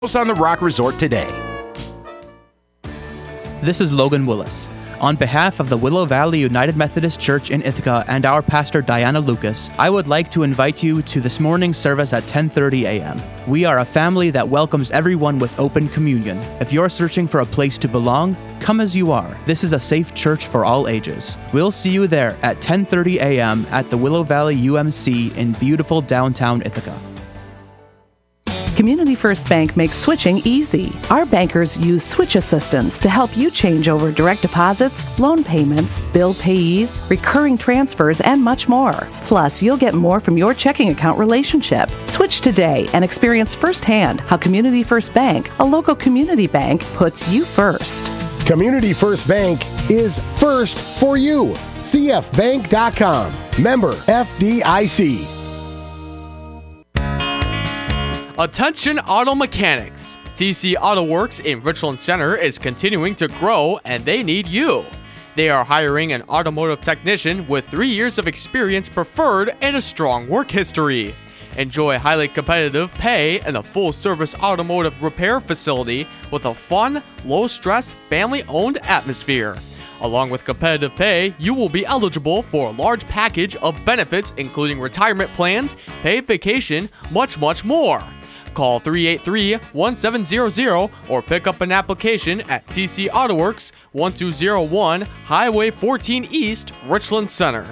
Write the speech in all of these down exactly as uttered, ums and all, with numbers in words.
on the Rock Resort today. This is Logan Willis. On behalf of the Willow Valley United Methodist Church in Ithaca and our pastor Diana Lucas, I would like to invite you to this morning's service at ten thirty a.m. We are a family that welcomes everyone with open communion. If you're searching for a place to belong, come as you are. This is a safe church for all ages. We'll see you there at ten thirty a.m. at the Willow Valley U M C in beautiful downtown Ithaca. Community First Bank makes switching easy. Our bankers use switch assistance to help you change over direct deposits, loan payments, bill payees, recurring transfers, and much more. Plus, you'll get more from your checking account relationship. Switch today and experience firsthand how Community First Bank, a local community bank, puts you first. Community First Bank is first for you. C F bank dot com. Member F D I C. Attention auto mechanics. T C Auto Works in Richland Center is continuing to grow and they need you. They are hiring an automotive technician with three years of experience preferred and a strong work history. Enjoy highly competitive pay and a full-service automotive repair facility with a fun, low-stress, family-owned atmosphere. Along with competitive pay, you will be eligible for a large package of benefits including retirement plans, paid vacation, much, much more. Call three eight three, one seven zero zero or pick up an application at T C Auto Works, one two zero one Highway fourteen East, Richland Center.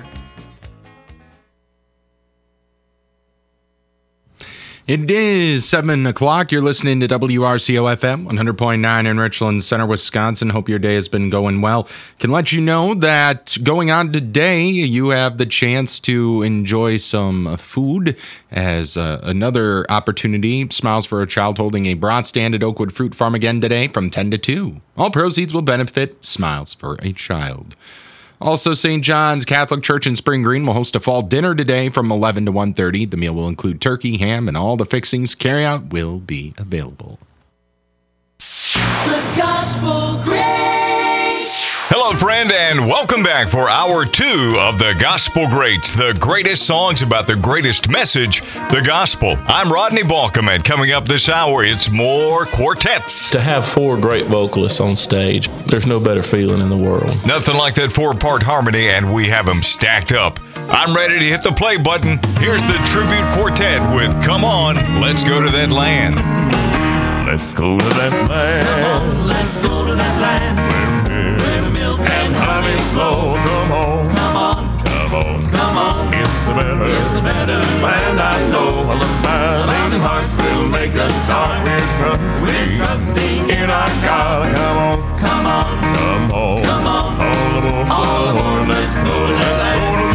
It is seven o'clock. You're listening to W R C O F M one hundred point nine in Richland Center, Wisconsin. Hope your day has been going well. Can let you know that going on today, you have the chance to enjoy some food as uh, another opportunity. Smiles for a Child holding a bronze stand at Oakwood Fruit Farm again today from ten to two. All proceeds will benefit Smiles for a Child. Also, Saint John's Catholic Church in Spring Green will host a fall dinner today from eleven to one thirty. The meal will include turkey, ham, and all the fixings. Carryout will be available. The Gospel Greats. Hello, friend, and welcome back for hour two of the Gospel Greats, the greatest songs about the greatest message, the gospel. I'm Rodney Balcom, and coming up this hour, it's more quartets. To have four great vocalists on stage, there's no better feeling in the world. Nothing like that four-part harmony, and we have them stacked up. I'm ready to hit the play button. Here's the Tribute Quartet with Come On, Let's Go to That Land. Let's go to that land. Come on, let's go to that land. Where the milk and honey flow. Come on, come on, come on, come on. It's a better, it's a better land. I know all about. Loving hearts will make us start. We're trusting, We're trusting in our God. Come on, come on, come on, come on. All aboard, all aboard. Let's go to that land.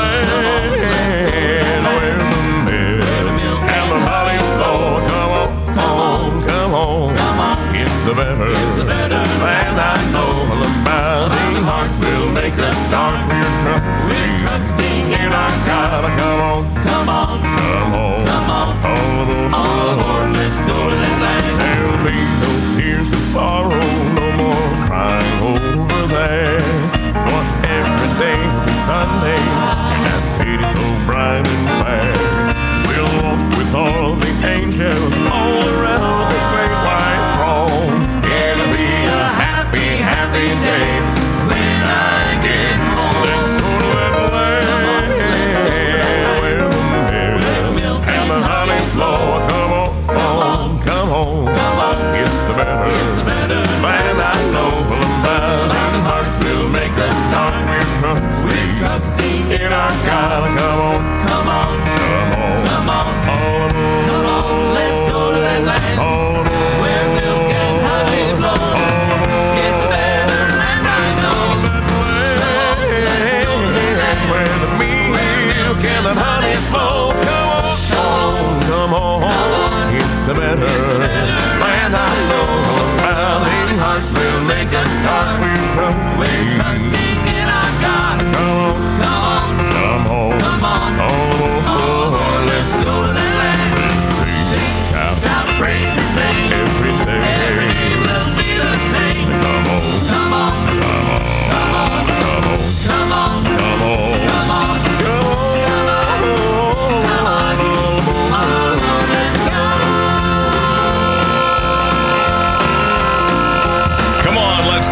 Where the milk and the honey flow. Come on, come on, come on, come on. It's a better, it's a better land. I know all about. Loving hearts will make us start. We're trusting, We're trusting in our God. Come on, come on, come on, come on. All aboard, all aboard. Let's go to that land. There'll be no tears of sorrow, no more crying over there. For every day will be Sunday, and that city so bright and fair. We'll walk with all the angels all around the great white throne. It'll be a happy, happy day when I get home. Let's go to that land where the milk and the honey flow. Come on, come on, come on, come on. It's a better, it's a better land. I know all about. Loving hearts will make us start. We're trusting, We're trusting in our God. Come on, come on, come on, come on, all aboard, come on. Let's go to that land all aboard, where milk and honey flow. all aboard. It's a better land, I know. Let's go to that land where the milk and the honey flow. Come on, come on, come on. It's a better land. I know all about. Loving hearts will make us start. We're trusting, We're trusting in our God. come on, Come on, come on, come on, all aboard, all aboard. Let's go to that land. sing, shout, Shout, praise His name. every day. Every day will be the same. Come on, Come on, come on, come on, come on, come on, come on, come on, come on, come on, all aboard. Let's go.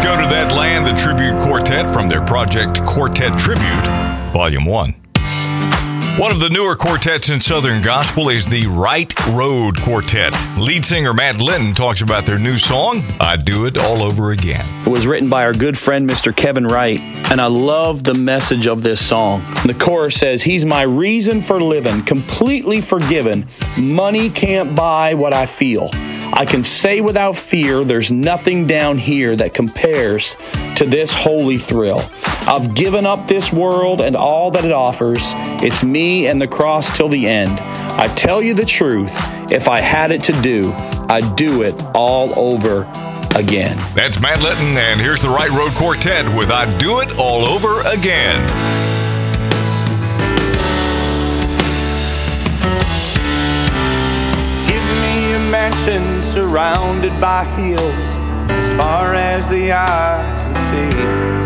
Go to That Land, the Tribute Quartet from their project Quartet Tribute, Volume one. One of the newer quartets in Southern Gospel is the Right Road Quartet. Lead singer Matt Linton talks about their new song, I'd Do It All Over Again. It was written by our good friend, Mister Kevin Wright, and I love the message of this song. The chorus says, He's my reason for living, completely forgiven. Money can't buy what I feel. I can say without fear, there's nothing down here that compares to this holy thrill. I've given up this world and all that it offers. It's me and the cross till the end. I tell you the truth, if I had it to do, I'd do it all over again. That's Matt Litton, and here's the Right Road Quartet with I'd Do It All Over Again. Mansion surrounded by hills as far as the eye can see.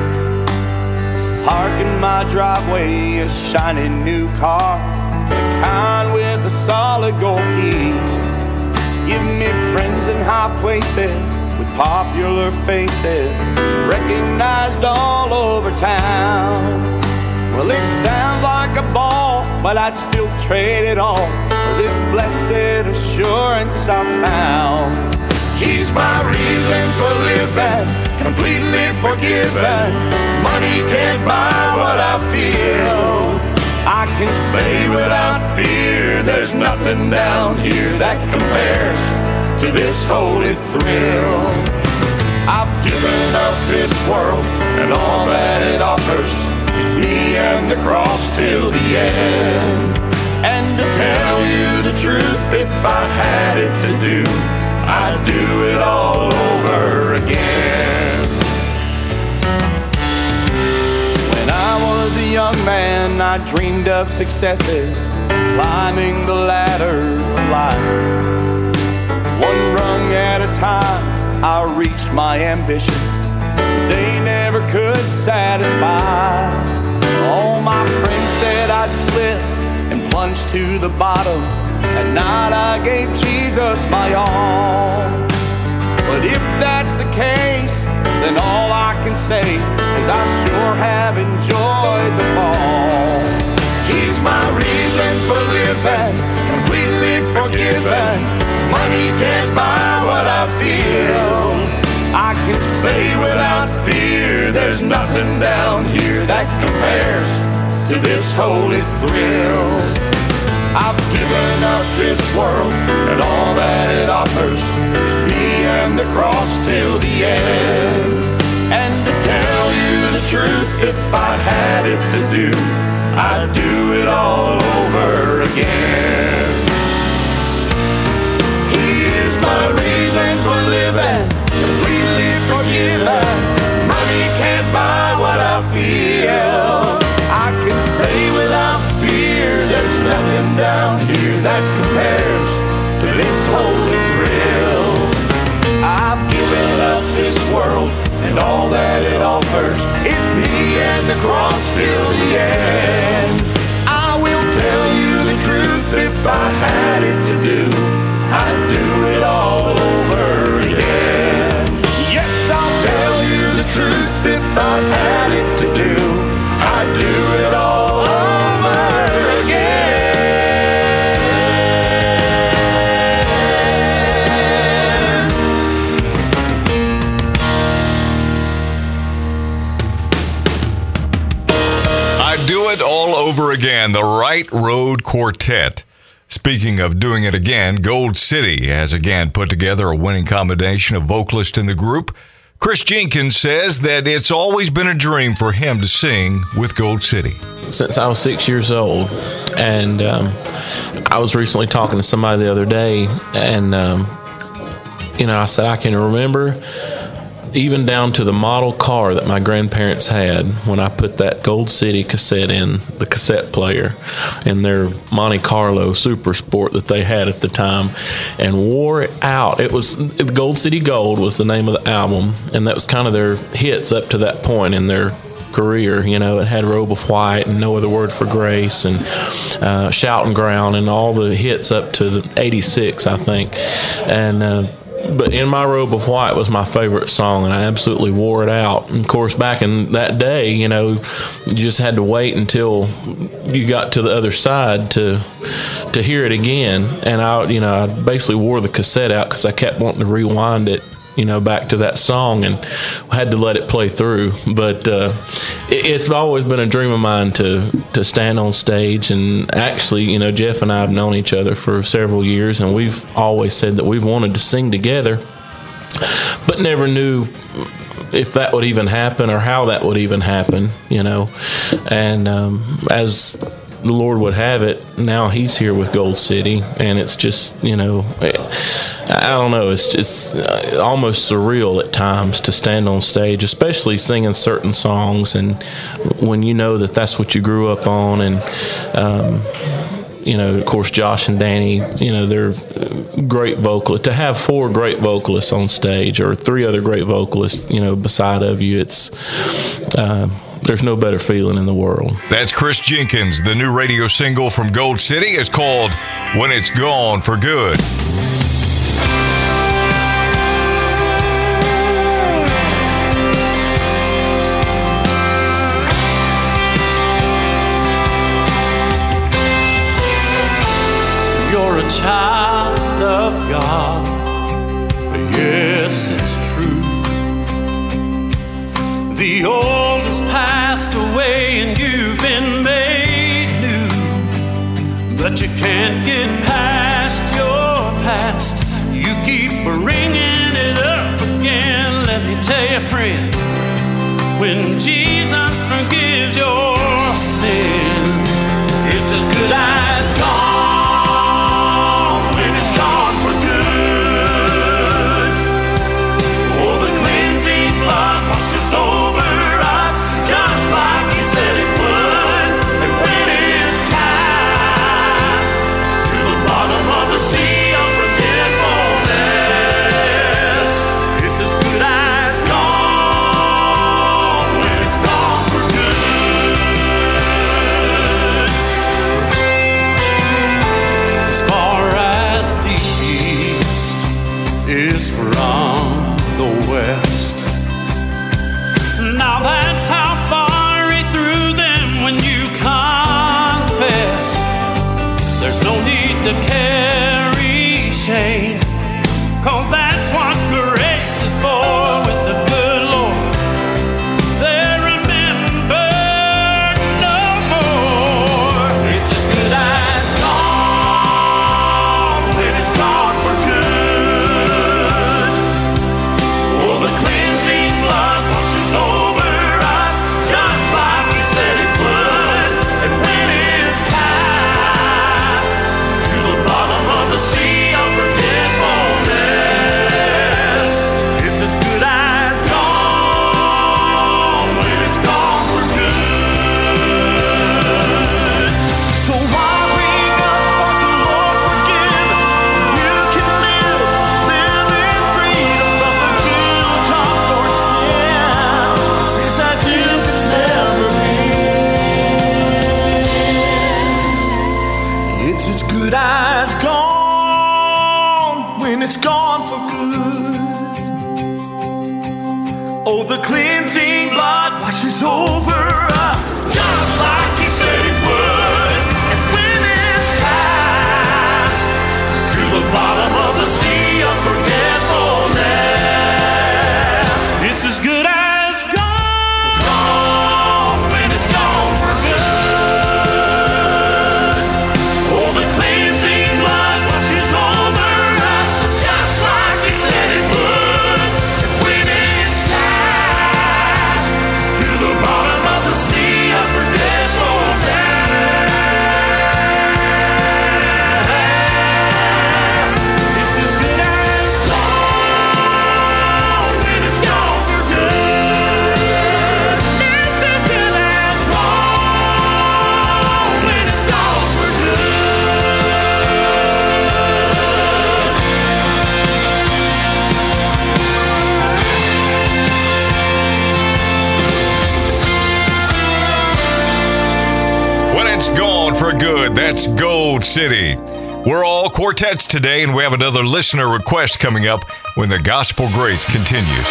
Park in my driveway a shiny new car, the kind with a solid gold key. Give me friends in high places with popular faces, recognized all over town. Well, it sounds like a ball, but I'd still trade it all for this blessed assurance I found. He's my reason for living, completely forgiven. Money can't buy what I feel. I can say without fear, there's nothing down here that compares to this holy thrill. I've given up this world and all that it offers. It's me and the cross till the end. And to tell you the truth, if I had it to do, I'd do it all over again. When I was a young man, I dreamed of successes, climbing the ladder of life. One rung at a time, I reached my ambitions. They never could satisfy. All my friends said I'd slipped and plunged to the bottom. At night I gave Jesus my all. But if that's the case, then all I can say is I sure have enjoyed the fall. He's my reason for living, completely forgiven. Money can't buy what I feel. I can say without fear, there's nothing down here that compares to this holy thrill. I've given up this world and all that it offers. It's me and the cross till the end. And to tell you the truth, if I had it to do, I'd do it all over again. He is my reason for living, completely forgiven. Money can't buy what I feel. I can say without fear, there's nothing down here that compares to this holy thrill. I've given up this world and all that it offers. It's me and the cross till the end. I will tell you the truth, if I had it to do, I'd do it all over again. Yes, I'll tell you the truth, if I had it to do, I'd do it all over again. I'd do it all over again, the Right Road Quartet. Speaking of doing it again, Gold City has again put together a winning combination of vocalists in the group. Chris Jenkins says that it's always been a dream for him to sing with Gold City. Since I was six years old, and um, I was recently talking to somebody the other day, and um, you know, I said I can remember even down to the model car that my grandparents had when I put that Gold City cassette in the cassette player in their Monte Carlo Super Sport that they had at the time, and wore it out. It was Gold City Gold was the name of the album, and that was kind of their hits up to that point in their career. You know, it had Robe of White and No Other Word for Grace and uh, Shouting Ground and all the hits up to the eighty-six, I think. And uh, but In My Robe of White was my favorite song, and I absolutely wore it out. And of course, back in that day, you know, you just had to wait until you got to the other side to to hear it again. And I, you know, I basically wore the cassette out because I kept wanting to rewind it, you know, back to that song, and had to let it play through. But uh, it, it's always been a dream of mine to to stand on stage. And actually, you know, Jeff and I have known each other for several years, and we've always said that we've wanted to sing together, but never knew if that would even happen or how that would even happen, you know. And um, as the Lord would have it, now he's here with Gold City, and it's just, you know, I don't know, it's just almost surreal at times to stand on stage, especially singing certain songs, and when you know that that's what you grew up on. And um, you know, of course, Josh and Danny, you know, they're great vocalists. To have four great vocalists on stage, or three other great vocalists, you know, beside of you, it's uh, there's no better feeling in the world. That's Chris Jenkins. The new radio single from Gold City is called When It's Gone for Good. You're a child of God, yes, it's true. The old has passed away and you've been made new, but you can't get past your past. You keep bringing it up again. Let me tell you, friend, when Jesus forgives your sin, it's as good as gone. Is from the west. Now that's how far he threw them when you confessed. There's no need to carry shame, 'cause that's what grace is for. With the good Lord, they're remembered no more. It's as good as gone when it's gone for good. It's gone for good. Oh, the cleansing blood washes over us, just like he said it would. And when it's past to the bottom of the sea of forgetfulness, it's as good as gone, gone when it's gone for good. Oh, the cleansing blood washes over. For good, that's Gold City. We're all quartets today, and we have another listener request coming up when the Gospel Greats continues.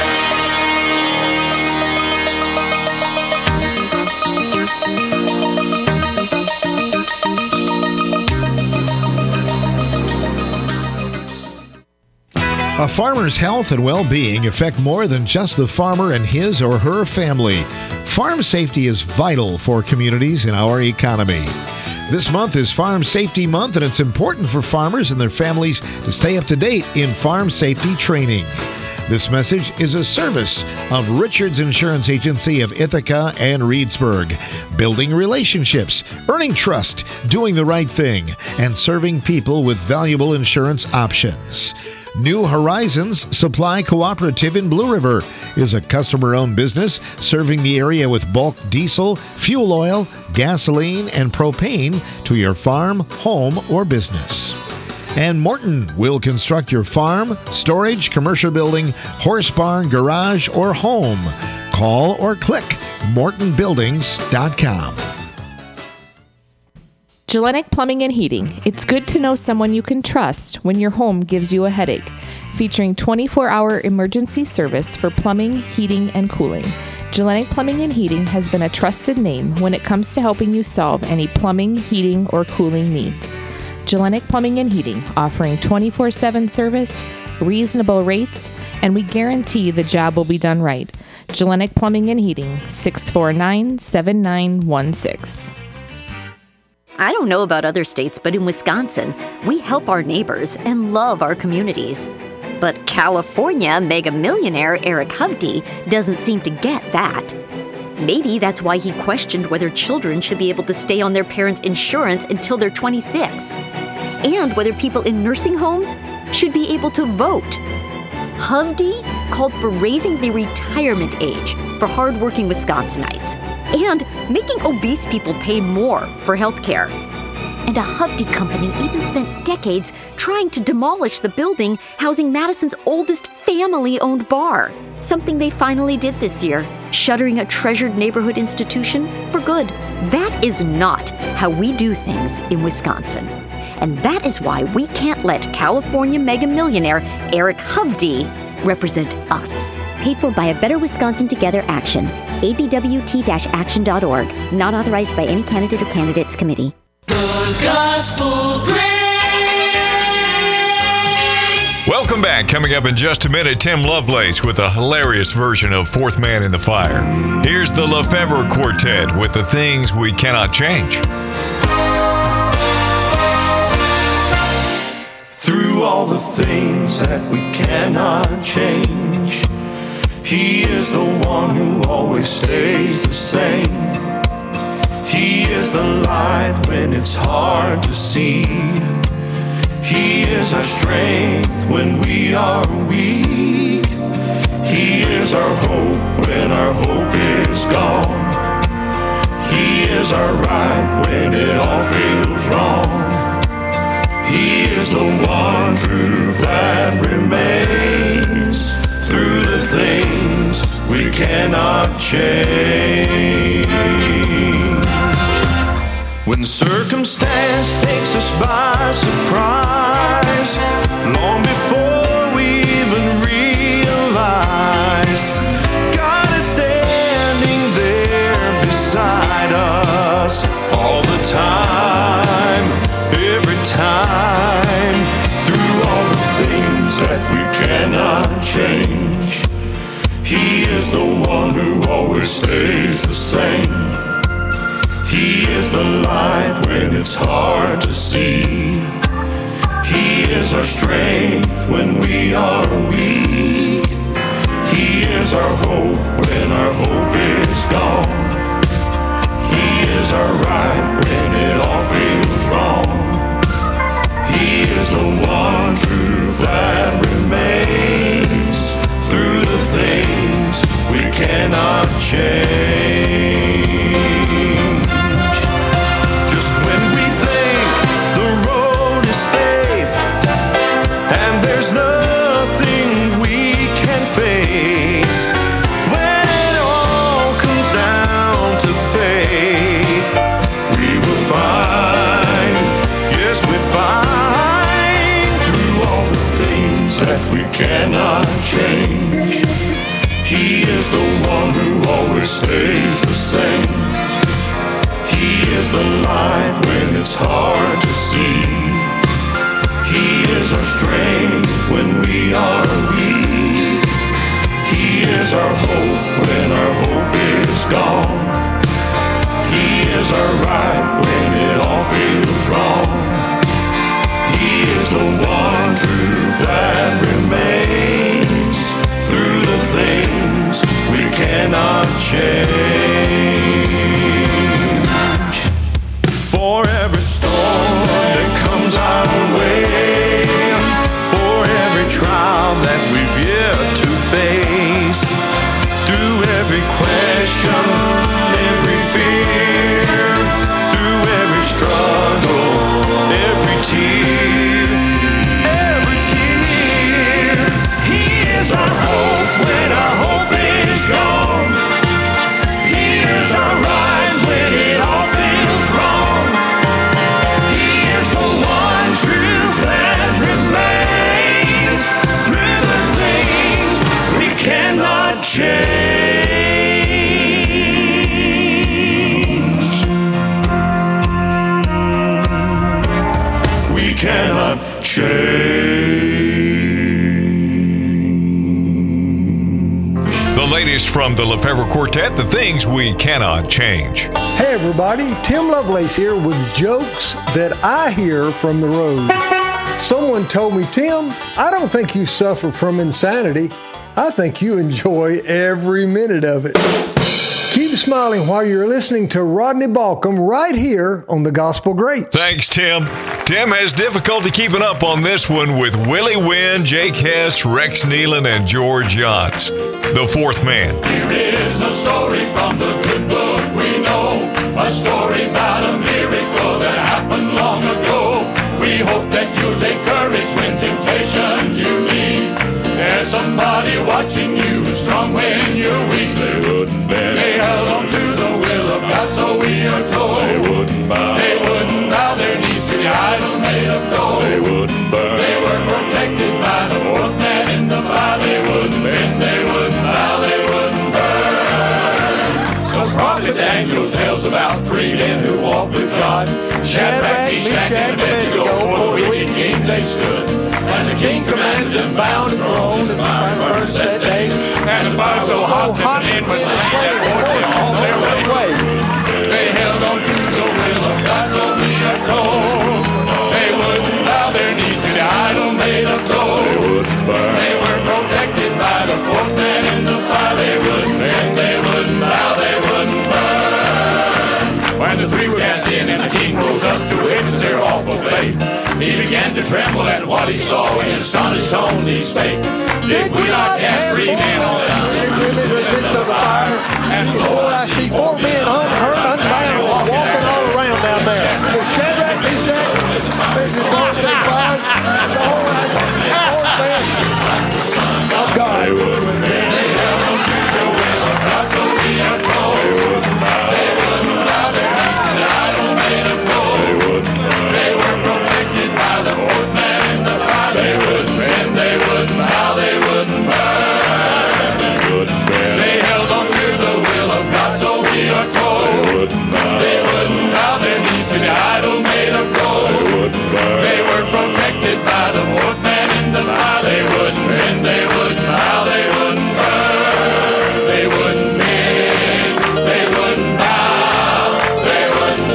A farmer's health and well-being affect more than just the farmer and his or her family. Farm safety is vital for communities in our economy. This month is Farm Safety Month, and it's important for farmers and their families to stay up to date in farm safety training. This message is a service of Richards Insurance Agency of Ithaca and Reedsburg, building relationships, earning trust, doing the right thing, and serving people with valuable insurance options. New Horizons Supply Cooperative in Blue River is a customer-owned business serving the area with bulk diesel, fuel oil, gasoline, and propane to your farm, home, or business. And Morton will construct your farm, storage, commercial building, horse barn, garage, or home. Call or click morton buildings dot com. Gellenic Plumbing and Heating. It's good to know someone you can trust when your home gives you a headache. Featuring twenty-four hour emergency service for plumbing, heating, and cooling. Gellenic Plumbing and Heating has been a trusted name when it comes to helping you solve any plumbing, heating, or cooling needs. Gellenic Plumbing and Heating, offering twenty-four seven service, reasonable rates, and we guarantee the job will be done right. Gellenic Plumbing and Heating, six four nine, seven nine one six. I don't know about other states, but in Wisconsin, we help our neighbors and love our communities. But California mega millionaire Eric Hovde doesn't seem to get that. Maybe that's why he questioned whether children should be able to stay on their parents' insurance until they're twenty-six, and whether people in nursing homes should be able to vote. Hovde called for raising the retirement age for hardworking Wisconsinites and making obese people pay more for health care. And a Hovde company even spent decades trying to demolish the building housing Madison's oldest family-owned bar, something they finally did this year, shuttering a treasured neighborhood institution for good. That is not how we do things in Wisconsin. And that is why we can't let California mega millionaire Eric Hovde represent us. Paid for by a Better Wisconsin Together Action. A B W T action dot org. Not authorized by any candidate or candidates committee. The Gospel Greats. Welcome back. Coming up in just a minute, Tim Lovelace with a hilarious version of Fourth Man in the Fire. Here's the Lefevre Quartet with the things we cannot change. Through all the things that we cannot change, He is the one who always stays the same. He is the light when it's hard to see. He is our strength when we are weak. He is our hope when our hope is gone. He is our right when it all feels wrong. He is the one truth that remains through the things we cannot change. When circumstance takes us by surprise, long before we even realize, God is standing there beside us all the time, every time, through all the things that we cannot change. He is the one who always stays the same. He is the light when it's hard to see. He is our strength when we are weak. He is our hope when our hope is gone. He is our right when it all feels wrong. He is the one truth that remains through the things we cannot change. Just when we think the road is safe and there's nothing we can face, when it all comes down to faith, we will find, yes, we find change. He is the one who always stays the same. He is the light when it's hard to see. He is our strength when we are weak. He is our hope when our hope is gone. He is our right when it all feels wrong. He is the one truth that remains through the things we cannot change. For every storm that comes our way, for every trial that we've yet to face, through every question, every fear, through every struggle, every tear, every tear. He is our hope when our hope is gone. He is our right when it all feels wrong. He is the one truth that remains through the things we cannot change. We cannot change. The latest from the Lefebvre Quartet, the things we cannot change. Hey everybody, Tim Lovelace here with jokes that I hear from the road. Someone told me, Tim, I don't think you suffer from insanity. I think you enjoy every minute of it. Keep smiling while you're listening to Rodney Balcom right here on the Gospel Greats. Thanks, Tim. Tim has difficulty keeping up on this one with Willie Wynn, Jake Hess, Rex Nealon, and George Yachts. The Fourth Man. Here is a story from the good book we know, a story about a miracle that happened long ago. We hope that you'll take courage when temptations you meet. There's somebody watching you, strong when you're weak. They wouldn't bend. They held on to the will of God, so we are told. They wouldn't bow. They wouldn't bow their knees to the idols made of gold. They wouldn't burn. They were protected by the fourth man in the fire. They wouldn't bend. They wouldn't bow. They wouldn't burn. The prophet Daniel tells about three men who walked with God. Shadrach, Meshach, and Abednego, for the wicked king they stood. And the king commanded them bound and thrown. The fire burns that day. And the fire so hot that the men was their voice on their way. They held on to the will of God, so we are told. They wouldn't bow their knees to the idol made of gold. They wouldn't burn. They were protected by the fourth man in the fire. They wouldn't bend. They wouldn't bow. They wouldn't burn. When the three were cast in and the king rose up to witness their awful fate, he began to tremble at what he saw. In astonished tones he spake, did we not cast three men on the fire? And behold, I see four men unhurt, unbound, walking all around down there. With Shadrach, Meshach, Abednego, they cried, and behold, I see the fourth man of God. They wouldn't bend. They held on to the will of God, so we are told. They wouldn't bow. They wouldn't bow their knees to the idol made of gold. They wouldn't burn. They were protected by the fourth man in the fire. They wouldn't bend. They wouldn't bow. They wouldn't burn. They wouldn't bend. They held on to the will of God, so we are told. They wouldn't bow. They wouldn't bow their knees to the idol made of gold. They wouldn't burn. They were protected by the fourth man in the fire. They wouldn't bend. They wouldn't bow. They wouldn't burn. They wouldn't bend. They wouldn't bow. They wouldn't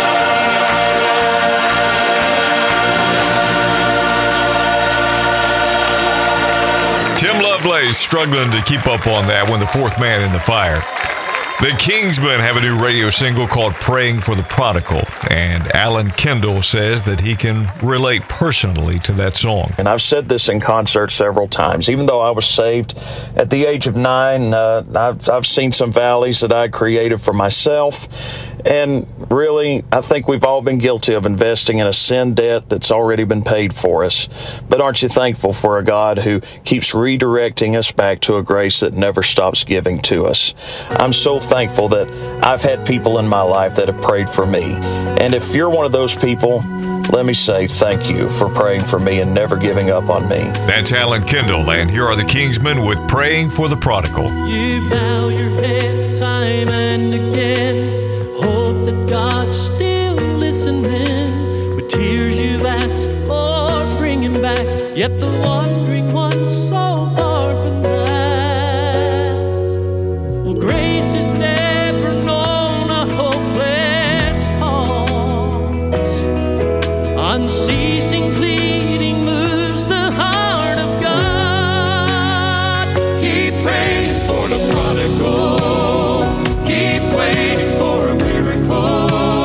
burn. Tim Lovelace struggling to keep up on that when the fourth man in the fire. The Kingsmen have a new radio single called Praying for the Prodigal, and Alan Kendall says that he can relate personally to that song. And I've said this in concert several times. Even though I was saved at the age of nine, uh, I've, I've seen some valleys that I created for myself. And really, I think we've all been guilty of investing in a sin debt that's already been paid for us. But aren't you thankful for a God who keeps redirecting us back to a grace that never stops giving to us? I'm so thankful that I've had people in my life that have prayed for me. And if you're one of those people, let me say thank you for praying for me and never giving up on me. That's Alan Kendall, and here are the Kingsmen with Praying for the Prodigal. You bow your head time and again, hope that God's still listening. With tears you've asked for, bring him back, yet the wandering one's so far from that. Well, grace has never known a hopeless cause. Unceasing pleading moves the heart of God. Keep praying for the prodigal. Keep waiting for a miracle.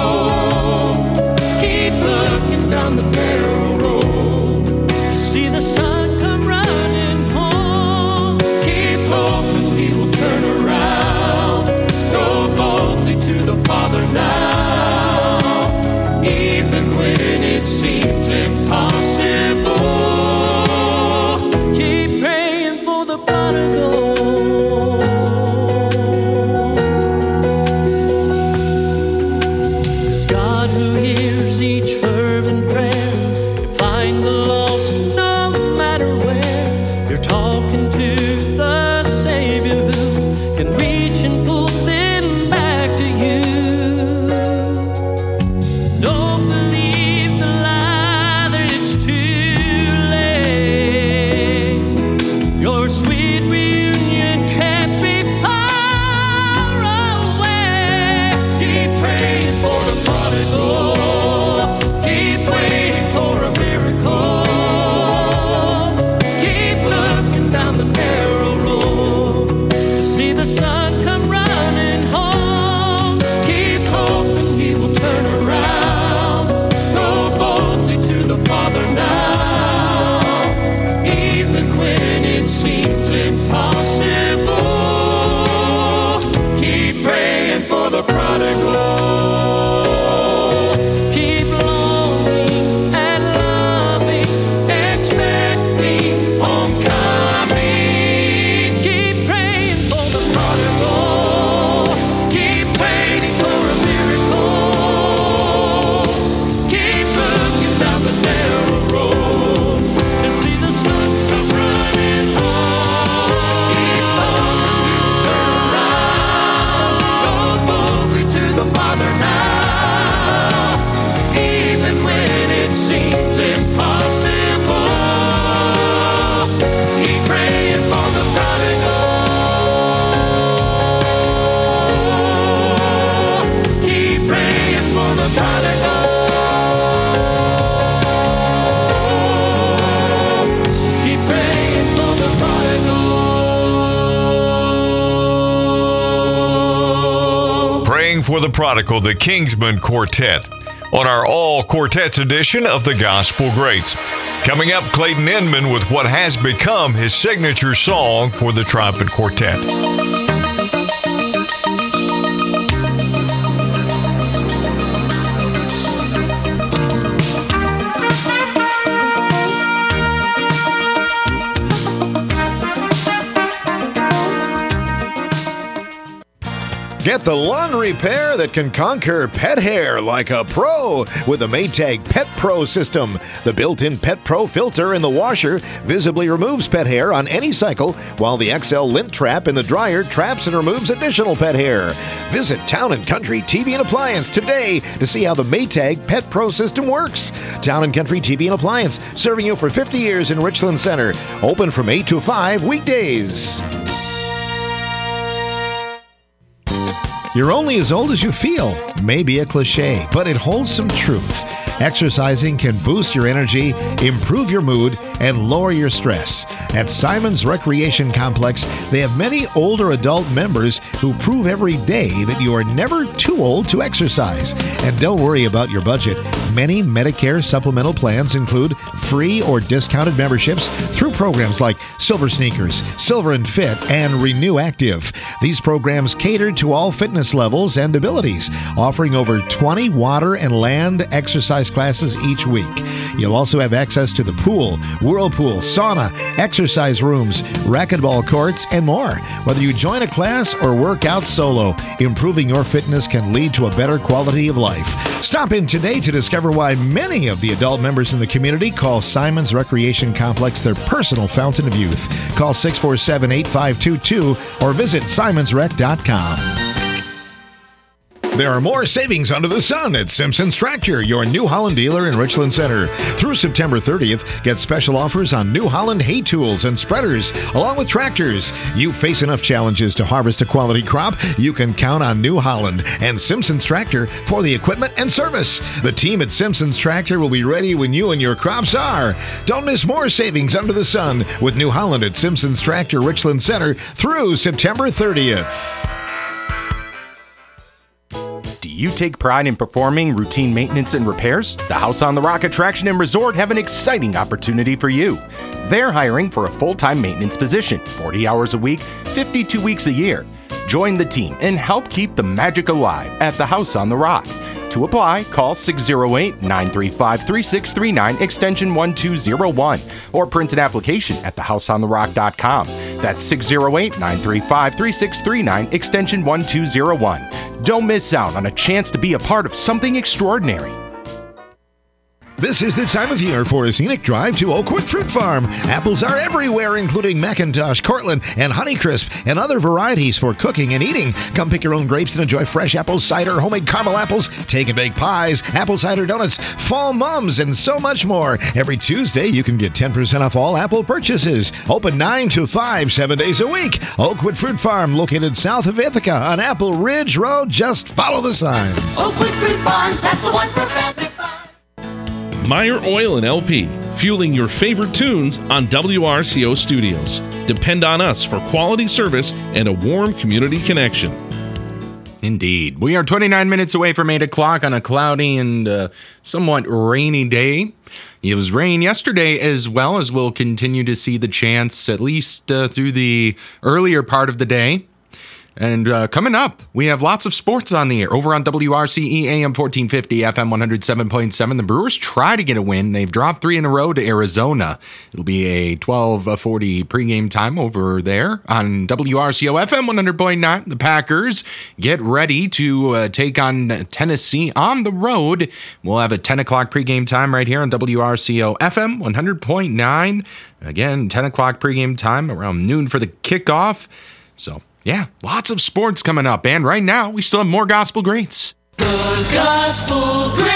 Keep looking down the narrow road to see the sun come running home. Keep hoping he will turn around. Go boldly to the Father now, even when it seems impossible. Keep praying for the prodigal. It's God who hears each fervent prayer and find the lost no matter where. You're talking to the Savior who can reach and pull them back to you. Don't believe the lie that it's too late. Your sweet reunion can't be far away. Keep praying for the prodigal. Keep waiting for a miracle. Keep looking down the narrow road to see the sun come running home. Keep hoping he will turn around. Go boldly to the Father now, even when it seems impossible. Keep praying for the prodigal. Keep longing and loving, expecting homecoming. Keep praying for the prodigal. Keep waiting for a miracle. Keep looking down the narrow road to see the sun come running home. Keep hoping he'll turn around. Go boldly to the Father now, even when it seems impossible. Keep praying for the prodigal. Keep praying for the prodigal. Keep praying for the prodigal. Praying for the Prodigal, the Kingsmen Quartet, on our all quartets edition of the Gospel Greats. Coming up, Clayton Inman with what has become his signature song for the Trumpet Quartet. Get the lawn repair that can conquer pet hair like a pro with the Maytag Pet Pro system. The built-in Pet Pro filter in the washer visibly removes pet hair on any cycle, while the X L lint trap in the dryer traps and removes additional pet hair. Visit Town and Country T V and Appliance today to see how the Maytag Pet Pro system works. Town and Country T V and Appliance, serving you for fifty years in Richland Center. Open from eight to five weekdays. You're only as old as you feel. Maybe a cliche, but it holds some truth. Exercising can boost your energy, improve your mood, and lower your stress. At Simon's Recreation Complex, they have many older adult members who prove every day that you are never too old to exercise. And don't worry about your budget. Many Medicare supplemental plans include free or discounted memberships through programs like Silver Sneakers, Silver and Fit, and Renew Active. These programs cater to all fitness levels and abilities, offering over twenty water and land exercise classes each week. You'll also have access to the pool, whirlpool, sauna, exercise rooms, racquetball courts, and more. Whether you join a class or work out solo, improving your fitness can lead to a better quality of life. Stop in today to discover Discover why many of the adult members in the community call Simon's Recreation Complex their personal fountain of youth. Call six four seven, eight five two two or visit simons rec dot com. There are more savings under the sun at Simpson's Tractor, your New Holland dealer in Richland Center. Through September thirtieth, get special offers on New Holland hay tools and spreaders, along with tractors. You face enough challenges to harvest a quality crop, you can count on New Holland and Simpson's Tractor for the equipment and service. The team at Simpson's Tractor will be ready when you and your crops are. Don't miss more savings under the sun with New Holland at Simpson's Tractor, Richland Center through September thirtieth. Do you take pride in performing routine maintenance and repairs? The House on the Rock Attraction and Resort have an exciting opportunity for you. They're hiring for a full-time maintenance position, forty hours a week, fifty-two weeks a year. Join the team and help keep the magic alive at the House on the Rock. To apply, call six oh eight, nine three five, three six three nine, extension one two zero one, or print an application at the house on the rock dot com. That's six oh eight, nine three five, three six three nine, extension one two zero one. Don't miss out on a chance to be a part of something extraordinary. This is the time of year for a scenic drive to Oakwood Fruit Farm. Apples are everywhere, including McIntosh, Cortland, and Honeycrisp, and other varieties for cooking and eating. Come pick your own grapes and enjoy fresh apple cider, homemade caramel apples, take and bake pies, apple cider donuts, fall mums, and so much more. Every Tuesday, you can get ten percent off all apple purchases. Open nine to five, seven days a week. Oakwood Fruit Farm, located south of Ithaca on Apple Ridge Road. Just follow the signs. Oakwood Fruit Farms, that's the one for family fun. Meyer Oil and L P, fueling your favorite tunes on W R C O Studios. Depend on us for quality service and a warm community connection. Indeed. We are twenty-nine minutes away from eight o'clock on a cloudy and uh, somewhat rainy day. It was rain yesterday as well, as we'll continue to see the chance at least uh, through the earlier part of the day. And uh, coming up, we have lots of sports on the air over on W R C E A M fourteen fifty, F M one oh seven point seven. The Brewers try to get a win. They've dropped three in a row to Arizona. It'll be a twelve forty pregame time over there on W R C O F M one hundred point nine. The Packers get ready to uh, take on Tennessee on the road. We'll have a ten o'clock pregame time right here on W R C O F M one hundred point nine. Again, ten o'clock pregame time around noon for the kickoff. So, yeah, lots of sports coming up. And right now, we still have more Gospel Greats. The Gospel Greats.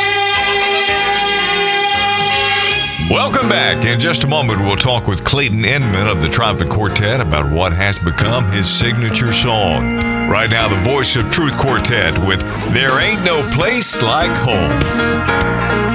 Welcome back. In just a moment, we'll talk with Clayton Inman of the Triumphant Quartet about what has become his signature song. Right now, the voice of Truth Quartet with There Ain't No Place Like Home.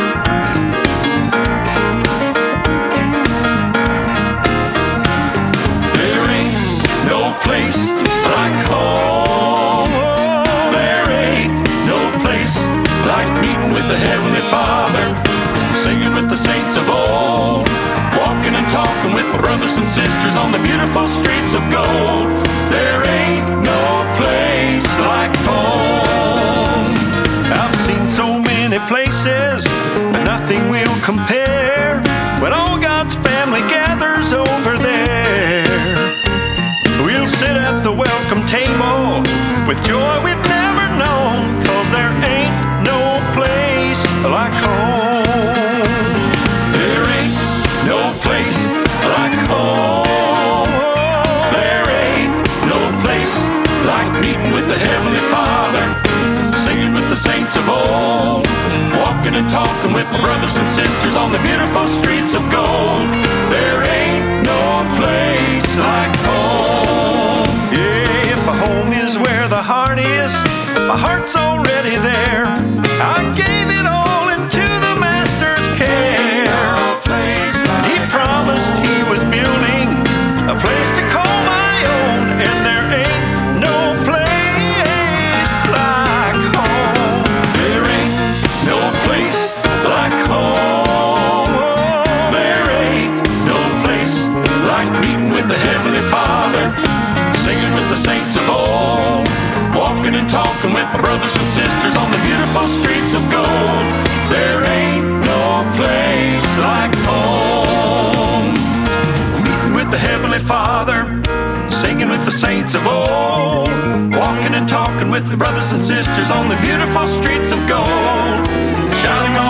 Place like home. There ain't no place like meeting with the Heavenly Father, singing with the saints of old, walking and talking with my brothers and sisters on the beautiful streets of gold. There ain't no place like home. I've seen so many places, but nothing will compare when all God's family gathers over there. We'll sit at the welcome table with joy we've never known, 'cause there ain't no place like home. There ain't no place like home. There ain't no place like meeting with the Heavenly Father, singing with the saints of old, walking and talking with my brothers and sisters on the beautiful streets of gold. There ain't no place like home. Yeah, if a home is where the heart is, my heart's already there. I gave it all into the Master's care. He promised He was building a place to call my own, and there ain't no place like home. There ain't no place like home. There ain't no place like meeting with the Heavenly Father, singing with the saints of old, walking and talking with my brothers and sisters on the beautiful streets of gold. There ain't no place like home. Meeting with the Heavenly Father, singing with the saints of old, walking and talking with the brothers and sisters on the beautiful streets of gold, shouting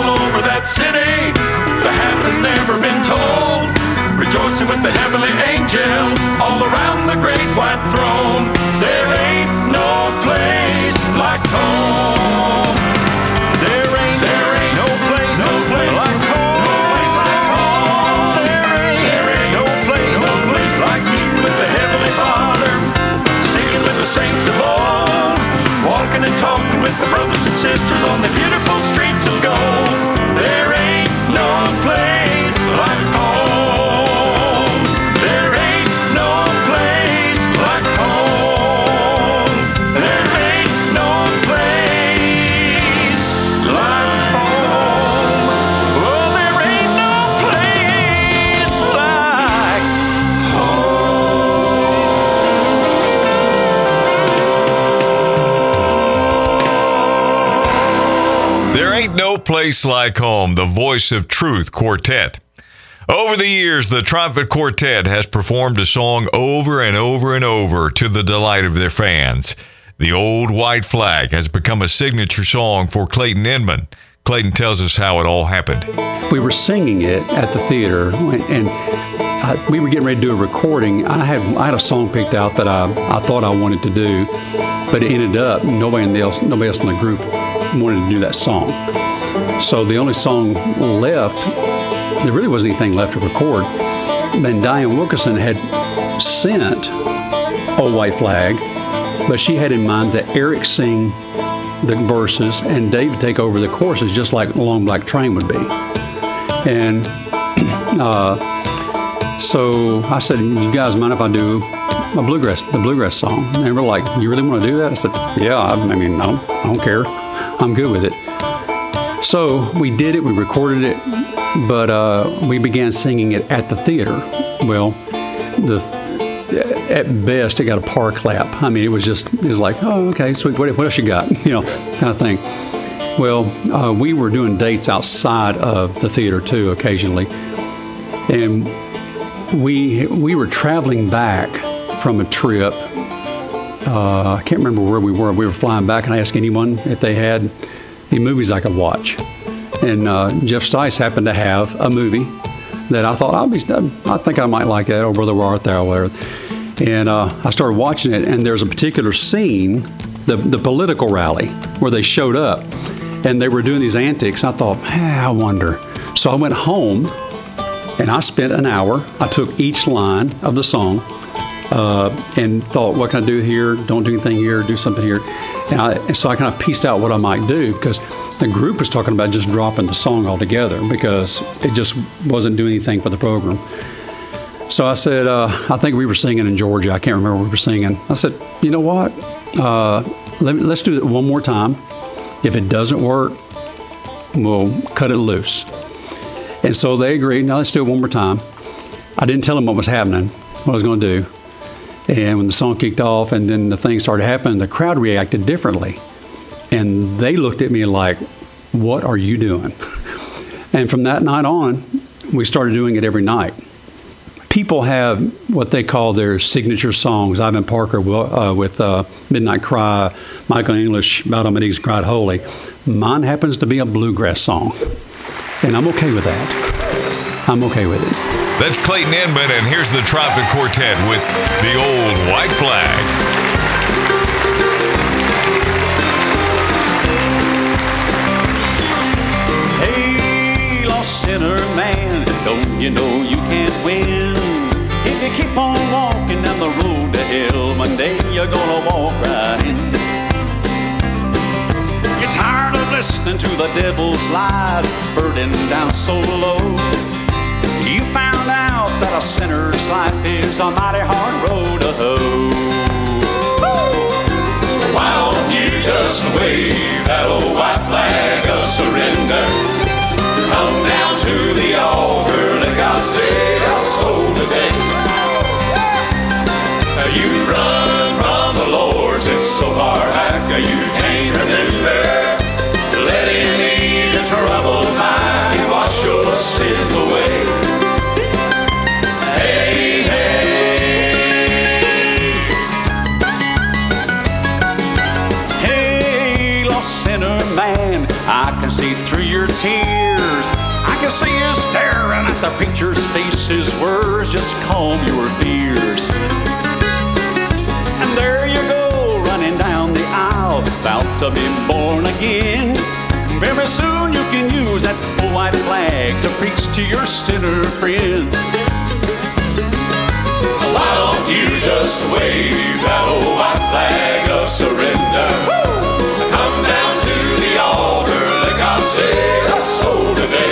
white city. The half has never been told. Rejoicing with the heavenly angels all around the great white throne. There ain't no place like home. There ain't, there ain't no place, no place like home. No place like home. There ain't, there ain't no place, no place like meeting with the heavenly Father, singing with the saints of old, walking and talking with the brothers and sisters on the beautiful streets of gold. There ain't no place like home. There ain't no place like home. There ain't no place like home. Oh, there ain't no place like There ain't no place like home, the Voice of Truth Quartet. Over the years, the Trumpet Quartet has performed a song over and over and over to the delight of their fans. The Old White Flag has become a signature song for Clayton Inman. Clayton tells us how it all happened. We were singing it at the theater, and I, we were getting ready to do a recording. I had I had a song picked out that I, I thought I wanted to do, but it ended up nobody else nobody else in the group wanted to do that song. So the only song left, there really wasn't anything left to record. Then Diane Wilkerson had sent Old White Flag, but she had in mind that Eric sing the verses and Dave take over the choruses, just like Long Black Train would be. And uh, so I said, "You guys mind if I do a bluegrass, the bluegrass song?" And they were like, "You really want to do that?" I said, "Yeah, I, I mean, no, I don't care. I'm good with it." So we did it, we recorded it, but uh, we began singing it at the theater. Well, the at best, it got a par clap. I mean, it was just, it was like, "Oh, okay, sweet, what, what else you got?" You know, kind of thing. Well, uh, we were doing dates outside of the theater too, occasionally. And we we were traveling back from a trip. Uh, I can't remember where we were. We were flying back, and I asked anyone if they had any movies I could watch. And uh, Jeff Stice happened to have a movie that I thought, I'll be, I think I might like that, or Brother Where Art Thou, or whatever. And uh, I started watching it, and there's a particular scene, the, the political rally, where they showed up, and they were doing these antics. I thought, eh, I wonder. So I went home, and I spent an hour. I took each line of the song, Uh, and thought, what can I do here? Don't do anything here. Do something here. And, I, and so I kind of pieced out what I might do, because the group was talking about just dropping the song altogether because it just wasn't doing anything for the program. So I said, uh, I think we were singing in Georgia. I can't remember what we were singing. I said, you know what? Uh, let, let's do it one more time. If it doesn't work, we'll cut it loose. And so they agreed. Now let's do it one more time. I didn't tell them what was happening, what I was going to do. And when the song kicked off and then the thing started happening, the crowd reacted differently. And they looked at me like, what are you doing? And from that night on, we started doing it every night. People have what they call their signature songs. Ivan Parker uh, with uh, Midnight Cry, Michael English, Bowed on My Knees, Cried Holy. Mine happens to be a bluegrass song. And I'm okay with that. I'm okay with it. That's Clayton Inman, and here's the Trumpet Quartet with the Old White Flag. Hey, lost sinner man, don't you know you can't win? If you keep on walking down the road to hell, one day you're gonna walk right in. You're tired of listening to the devil's lies, burden down so low. You found out that a sinner's life is a mighty hard road to hoe. Why don't you just wave that old white flag of surrender? Come down to the altar, let God save our soul today. You run from the Lord since so far back you can't remember. Let Him ease your troubled mind and wash your sins away. Hey, hey. Hey, lost sinner man, I can see through your tears. The preacher's face's words just calm your fears. And there you go, running down the aisle, about to be born again. Very soon you can use that old white flag to preach to your sinner friends. Why don't you just wave that old white flag of surrender? Woo! Come down to the altar, let God save us soul today.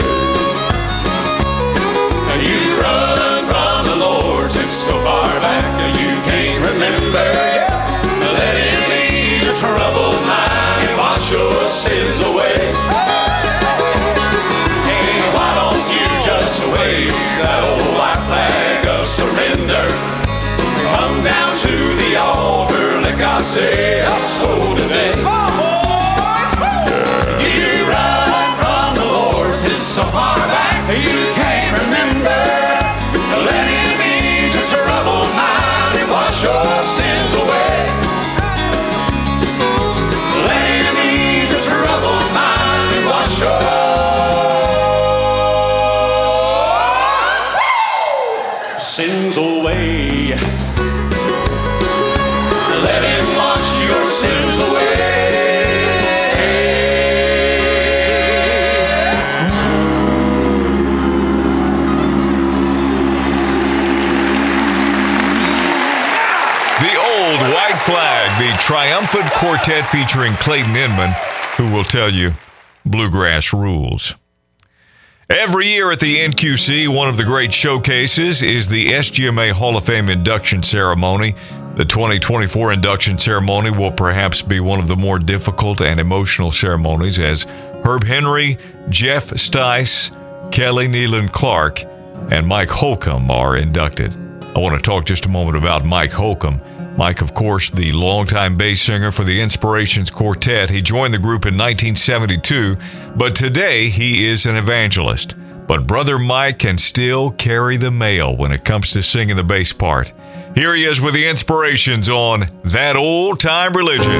And you run from the Lord since so far back that you can't remember. Yeah. Let Him lead your troubled mind and wash your sins away. Hey, why don't you just wave that old white flag of surrender? Come down to the altar, let God save our soul today. You run from the Lord since so far back you can't remember. Let Him ease your troubled mind and wash your sins away. Let Him ease your troubled mind and wash your sins away. Let Him wash your sins away. The Old White Flag, the triumphant quartet featuring Clayton Inman, who will tell you bluegrass rules. Every year at the N Q C, one of the great showcases is the S G M A Hall of Fame induction ceremony. The twenty twenty-four induction ceremony will perhaps be one of the more difficult and emotional ceremonies, as Herb Henry, Jeff Stice, Kelly Nealon Clark, and Mike Holcomb are inducted. I want to talk just a moment about Mike Holcomb. Mike, of course, the longtime bass singer for the Inspirations Quartet. He joined the group in nineteen seventy-two, but today he is an evangelist. But Brother Mike can still carry the mail when it comes to singing the bass part. Here he is with the Inspirations on That Old Time Religion.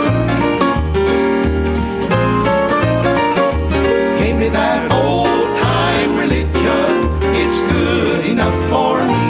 Gave me that old time religion, it's good enough for me.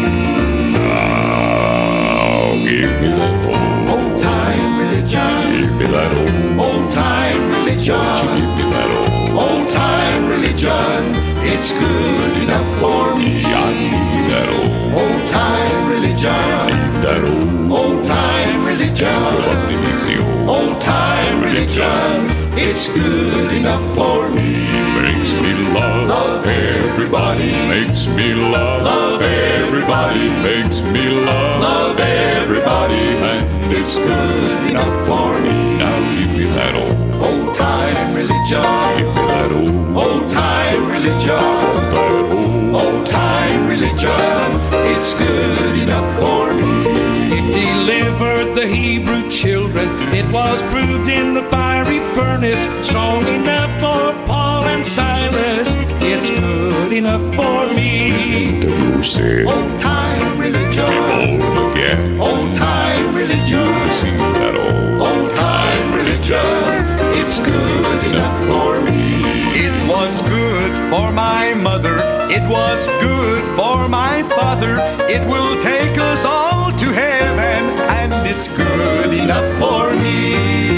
Oh, give me that old, old time religion. Give me that old, old time religion. Won't you give me that old, old time religion, it's good enough for me. I need that old, old time religion. Need that old, old time religion. Everybody needs the old, old time religion, it's good enough for me. Makes me love, love everybody. Makes me love, love everybody. Makes me love, love everybody. And it's good enough for me. Now give me that old, old time religion. Give me that old, old time religion. That old, old time religion, it's good enough for me. It delivered the Hebrew children. It was proved in the fiery furnace, strong enough for Paul and Silas. It's good enough for me. The rule said, old time religion. Old again. Old time religion. See that old, old time religion. It's good enough for me. It was good for my mother. It was good for my father. It will take us all to heaven, and it's good enough for me.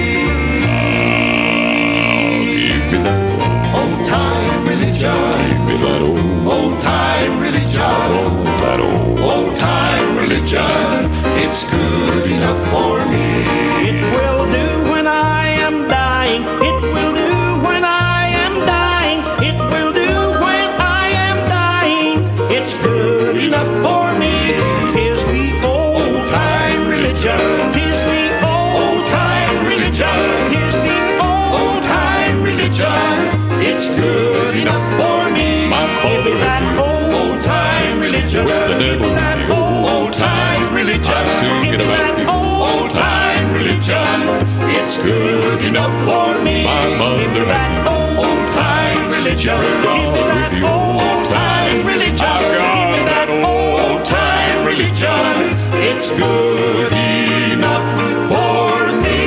Give me that old time religion. Give me that old, old time religion. Old that old, old time religion. It's good enough for me. It will do when I am dying. It will do when I am dying. It will do when I am dying. It's good enough for me. Tis the old time religion. Tis the old time religion. Tis the old time religion. It's good enough for me. My Give me that old time religion. With the devil, Give me that old time religion. I'm singing Give me about that the old time religion. It's good enough for me. My mother had the old time religion. God with the old time religion. I Give me got that old time religion. It's good enough for me.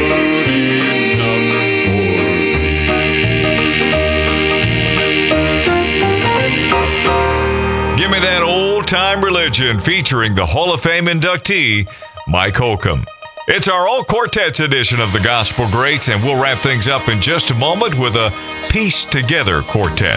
Convention featuring the Hall of Fame inductee, Mike Holcomb. It's our All Quartets edition of the Gospel Greats, and we'll wrap things up in just a moment with a Piece Together quartet.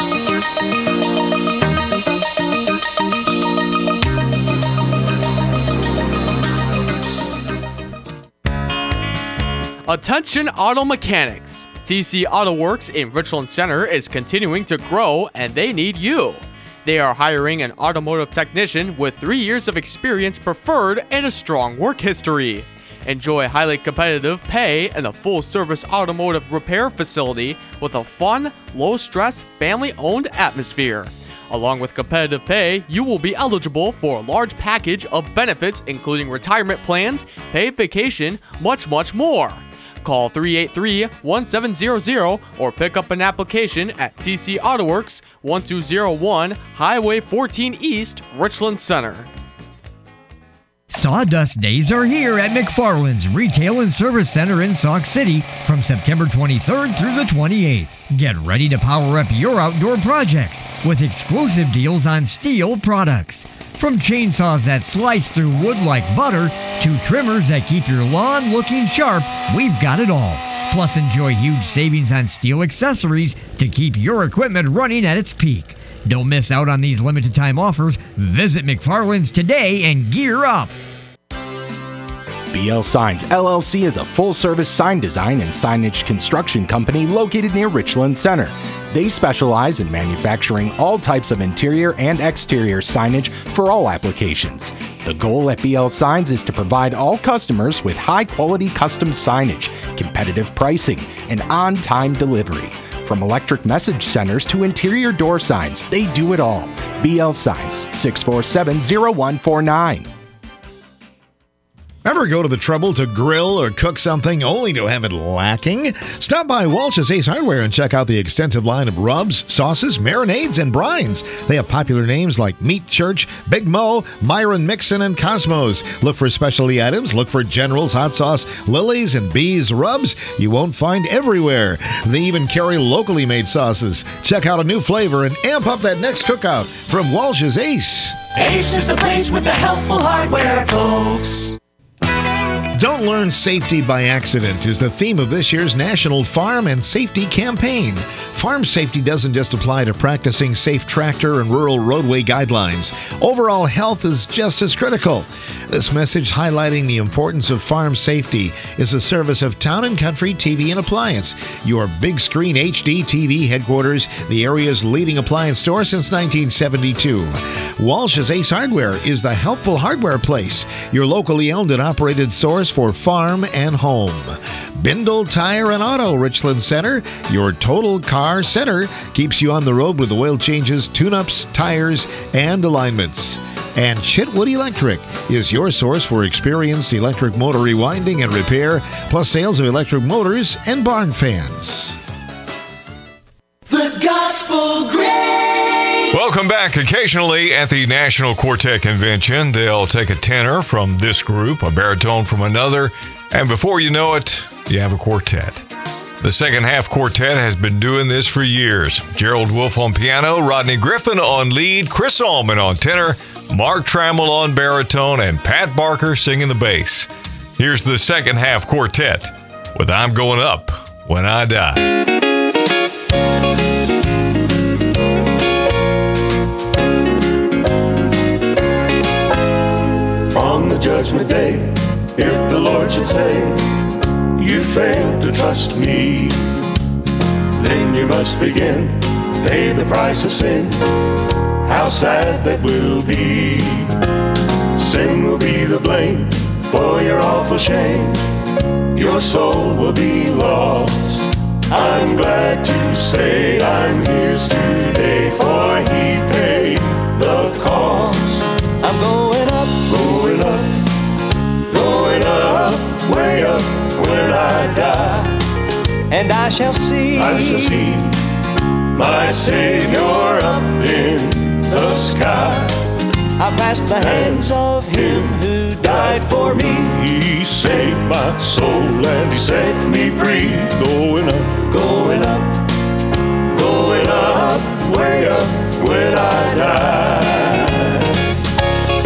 Attention auto mechanics. T C Auto Works in Richland Center is continuing to grow, and they need you. They are hiring an automotive technician with three years of experience preferred and a strong work history. Enjoy highly competitive pay and a full-service automotive repair facility with a fun, low-stress, family-owned atmosphere. Along with competitive pay, you will be eligible for a large package of benefits including retirement plans, paid vacation, much, much more. Call three eight three, one seven zero zero or pick up an application at T C Auto Works, one two zero one Highway fourteen East, Richland Center. Sawdust Days are here at McFarland's Retail and Service Center in Sauk City from September twenty-third through the twenty-eighth. Get ready to power up your outdoor projects with exclusive deals on steel products. From chainsaws that slice through wood like butter to trimmers that keep your lawn looking sharp, we've got it all. Plus, enjoy huge savings on steel accessories to keep your equipment running at its peak. Don't miss out on these limited time offers. Visit McFarland's today and gear up. B L Signs L L C is a full-service sign design and signage construction company located near Richland Center. They specialize in manufacturing all types of interior and exterior signage for all applications. The goal at B L Signs is to provide all customers with high-quality custom signage, competitive pricing, and on-time delivery. From electric message centers to interior door signs, they do it all. B L Signs, six four seven, zero one four nine. Ever go to the trouble to grill or cook something only to have it lacking? Stop by Walsh's Ace Hardware and check out the extensive line of rubs, sauces, marinades, and brines. They have popular names like Meat Church, Big Mo, Myron Mixon, and Cosmos. Look for specialty items. Look for General's Hot Sauce, Lily's, and Bee's rubs you won't find everywhere. They even carry locally made sauces. Check out a new flavor and amp up that next cookout from Walsh's Ace. Ace is the place with the helpful hardware, folks. Don't learn safety by accident is the theme of this year's National Farm and Safety Campaign. Farm safety doesn't just apply to practicing safe tractor and rural roadway guidelines. Overall health is just as critical. This message highlighting the importance of farm safety is a service of Town and Country T V and Appliance, your big screen H D T V headquarters, the area's leading appliance store since nineteen seventy-two. Walsh's Ace Hardware is the helpful hardware place, your locally owned and operated source for farm and home. Bindle Tire and Auto, Richland Center, your total car center, keeps you on the road with oil changes, tune-ups, tires, and alignments. And Chitwood Electric is your source for experienced electric motor rewinding and repair, plus sales of electric motors and barn fans. The Gospel Greats. Welcome back. Occasionally at the National Quartet Convention, they'll take a tenor from this group, a baritone from another, and before you know it, you have a quartet. The second half quartet has been doing this for years. Gerald Wolfe on piano, Rodney Griffin on lead, Chris Allman on tenor, Mark Trammell on baritone, and Pat Barker singing the bass. Here's the second half quartet with I'm Going Up When I Die. On the judgment day, if the Lord should say, you failed to trust me, then you must begin, pay the price of sin. How sad that will be. Sin will be the blame for your awful shame. Your soul will be lost. I'm glad to say I'm his today, for he paid the cost. I'm going up, going up, going up, way up when I die. And I shall see, I shall see my Savior up in the sky. I'll clasp the hands of him who died for me. He saved my soul and he set me free. Going up, going up, going up, way up when I die.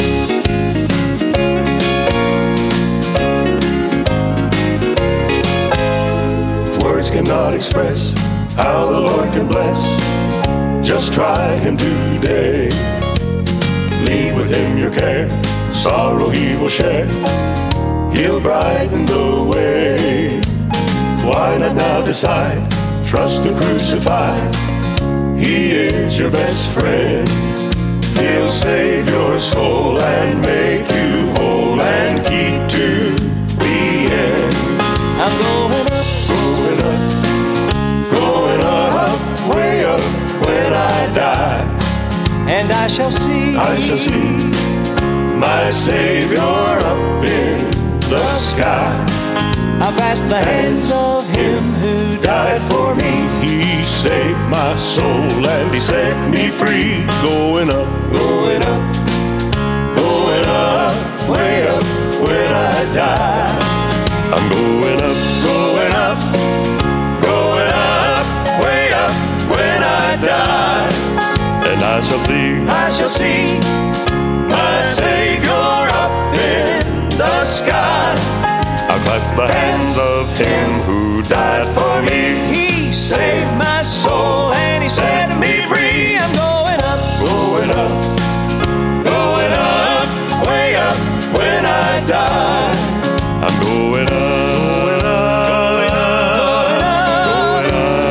cannot express how the Lord can bless. Just try Him today. Leave with Him your care, sorrow He will share. He'll brighten the way. Why not now decide? Trust the crucified. He is your best friend. He'll save your soul and make you whole and keep to the end. I'm going up, going up, going up, way up when I die. and I shall see, I shall see my Savior up in the sky. I'll clasp the hands of Him who died for me. He saved my soul and He set me free. Going up, going up, going up, way up when I die. I'm going up, going up, going up, way up when I die. And I shall see, I shall see my Savior up in the sky. I'll clasp the hands of Him who died for me. He saved my soul and He set me free. I'm going up, going up, going up, way up when I die. I'm going up, going up, going up, going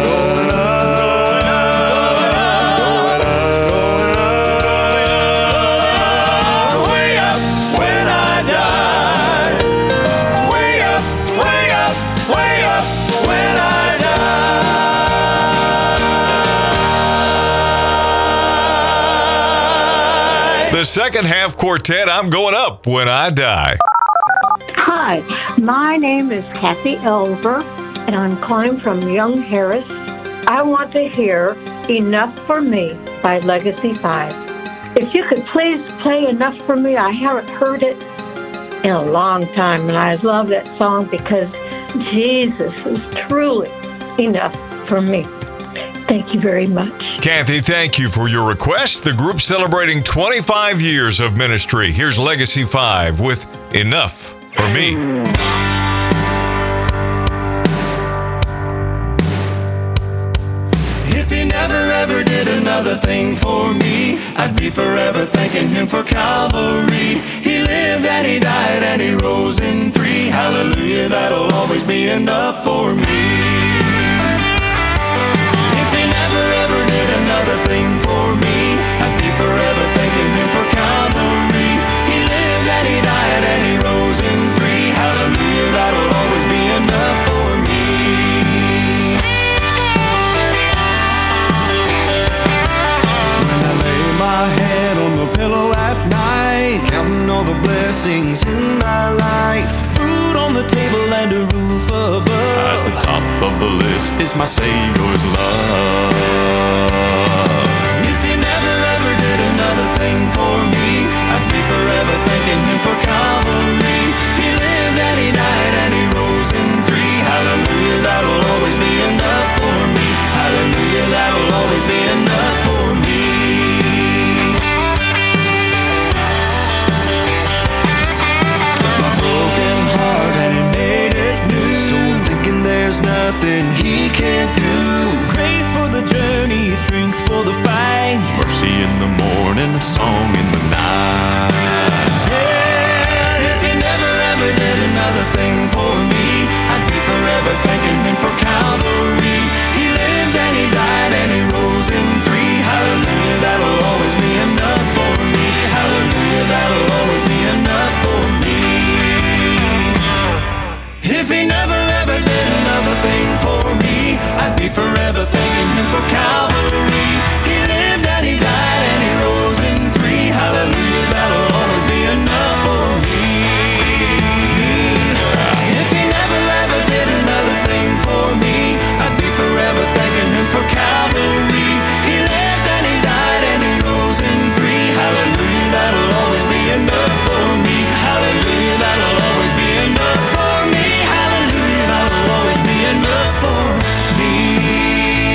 up, way up when I die. Way up, way up, way up when I die. The second half quartet, I'm going up when I die. Hi, my name is Kathy Elver, and I'm calling from Young Harris. I want to hear Enough for Me by Legacy five. If you could please play Enough for Me, I haven't heard it in a long time, and I love that song because Jesus is truly enough for me. Thank you very much. Kathy, thank you for your request. The group's celebrating twenty-five years of ministry. Here's Legacy five with Enough for Me. If He never ever did another thing for me, I'd be forever thanking Him for Calvary. He lived and He died and He rose in three. Hallelujah, that'll always be enough for me. If He never ever did another thing for me, I'd be forever thanking Him for Calvary. He lived and He died and He rose in three. Hallelujah, that'll always be enough for me. When I lay my head on the pillow at night, counting all the blessings in my life, food on the table and a roof above, at the top of the list is my Savior's love. If He never ever did another thing for me, I'd be forever thanking Him for Calvary. He lived and He died and He rose in three. Hallelujah, that'll always be enough for me. Hallelujah, that'll always be enough for me. Took my broken heart and He made it new. So I'm thinking there's nothing He can't do. Grace for the journey, strength for the fight, mercy in the morning, a song in the night. Yeah, if He never ever did another thing for me, I'd be forever thanking Him for Calvary. He lived and He died and He rose in three. Hallelujah, that'll always be enough for me. Hallelujah, that'll always be enough for me. If He never ever did another thing for me, I'd be forever thanking Him for Calvary. He lived and He died and He rose in three. Hallelujah, that'll always be enough for me. If He never ever did another thing for me, I'd be forever thanking Him for Calvary. He lived and He died and He rose in three. Hallelujah, that'll always be enough for me. Hallelujah, that'll always be enough for me. Hallelujah, that'll always be enough for me.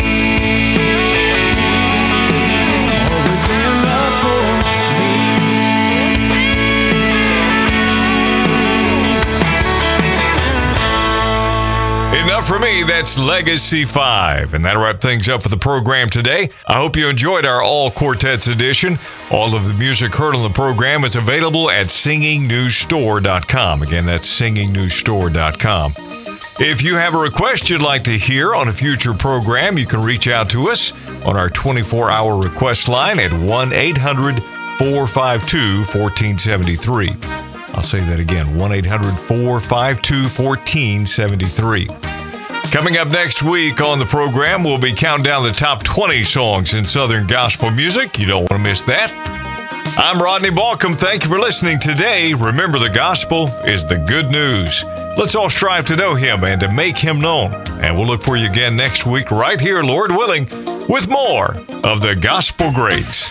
Enough for Me, that's Legacy five. And that'll wrap things up for the program today. I hope you enjoyed our All Quartets edition. All of the music heard on the program is available at singing news store dot com. Again, that's singing news store dot com. If you have a request you'd like to hear on a future program, you can reach out to us on our twenty-four hour request line at one eight hundred four five two one four seven three. I'll say that again, one eight hundred four five two one four seven three. Coming up next week on the program, we'll be counting down the top twenty songs in Southern gospel music. You don't want to miss that. I'm Rodney Balcom. Thank you for listening today. Remember, the gospel is the good news. Let's all strive to know Him and to make Him known. And we'll look for you again next week right here, Lord willing, with more of the Gospel Greats.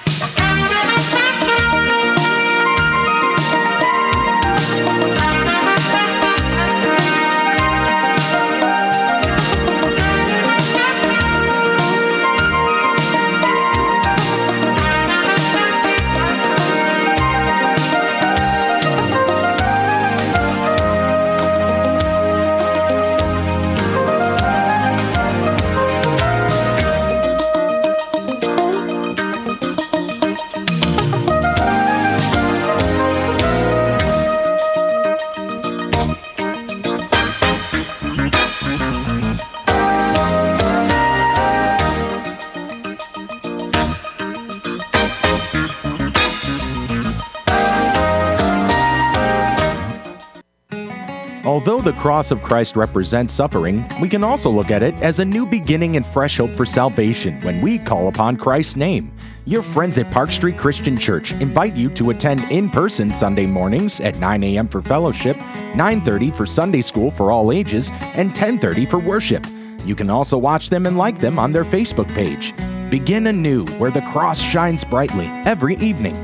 Although the cross of Christ represents suffering, we can also look at it as a new beginning and fresh hope for salvation when we call upon Christ's name. Your friends at Park Street Christian Church invite you to attend in-person Sunday mornings at nine a.m. for fellowship, nine thirty for Sunday school for all ages, and ten thirty for worship. You can also watch them and like them on their Facebook page. Begin anew where the cross shines brightly every evening.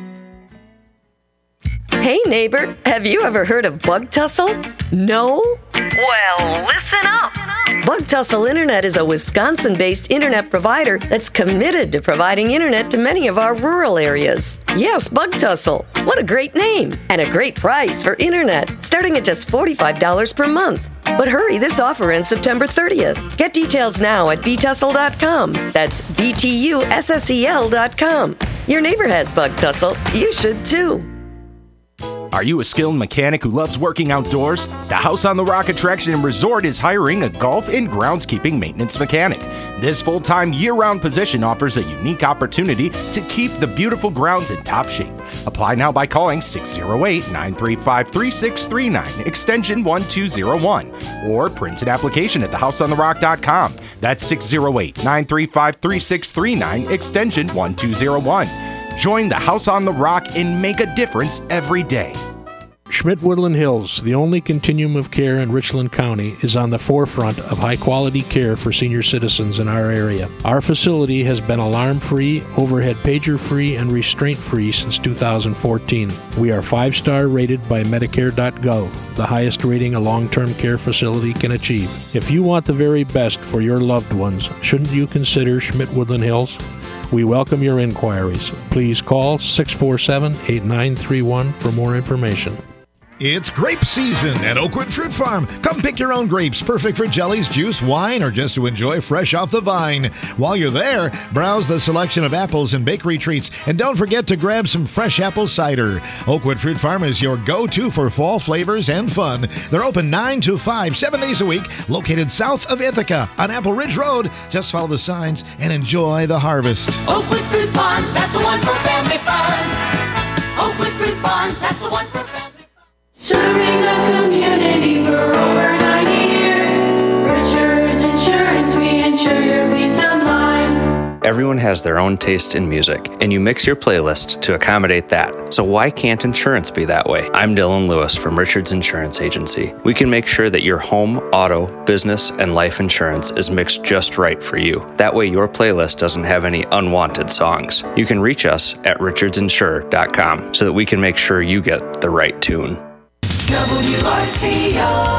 Hey neighbor, have you ever heard of Bug Tussle? No? Well, listen up. Bug Tussle Internet is a Wisconsin-based internet provider that's committed to providing internet to many of our rural areas. Yes, Bug Tussle. What a great name and a great price for internet, starting at just forty-five dollars per month. But hurry, this offer ends September thirtieth. Get details now at b tussle dot com. That's B T U S S E L dot com. Your neighbor has Bug Tussle. You should too. Are you a skilled mechanic who loves working outdoors? The House on the Rock Attraction and Resort is hiring a golf and groundskeeping maintenance mechanic. This full-time, year-round position offers a unique opportunity to keep the beautiful grounds in top shape. Apply now by calling six oh eight, nine three five, three six three nine, extension one two oh one, or print an application at the house on the rock dot com. That's six oh eight, nine three five, three six three nine, extension one two oh one. Join the House on the Rock and make a difference every day. Schmidt Woodland Hills, the only continuum of care in Richland County, is on the forefront of high-quality care for senior citizens in our area. Our facility has been alarm-free, overhead pager-free, and restraint-free since two thousand fourteen. We are five-star rated by Medicare dot gov, the highest rating a long-term care facility can achieve. If you want the very best for your loved ones, shouldn't you consider Schmidt Woodland Hills? We welcome your inquiries. Please call six four seven, eight nine three one for more information. It's grape season at Oakwood Fruit Farm. Come pick your own grapes, perfect for jellies, juice, wine, or just to enjoy fresh off the vine. While you're there, browse the selection of apples and bakery treats, and don't forget to grab some fresh apple cider. Oakwood Fruit Farm is your go-to for fall flavors and fun. They're open nine to five, seven days a week, located south of Ithaca on Apple Ridge Road. Just follow the signs and enjoy the harvest. Oakwood Fruit Farms, that's the one for family fun. Oakwood Fruit Farms, that's the one for family fun. Serving the community for over ninety years. Richards Insurance, we insure your peace of mind. Everyone has their own taste in music, and you mix your playlist to accommodate that. So why can't insurance be that way? I'm Dylan Lewis from Richards Insurance Agency. We can make sure that your home, auto, business, and life insurance is mixed just right for you. That way your playlist doesn't have any unwanted songs. You can reach us at richards insure dot com so that we can make sure you get the right tune. W R C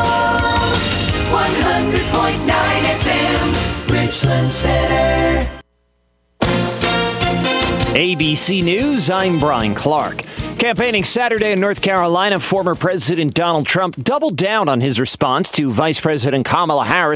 O one hundred point nine F M, Richland Center. A B C News, I'm Brian Clark. Campaigning Saturday in North Carolina, former President Donald Trump doubled down on his response to Vice President Kamala Harris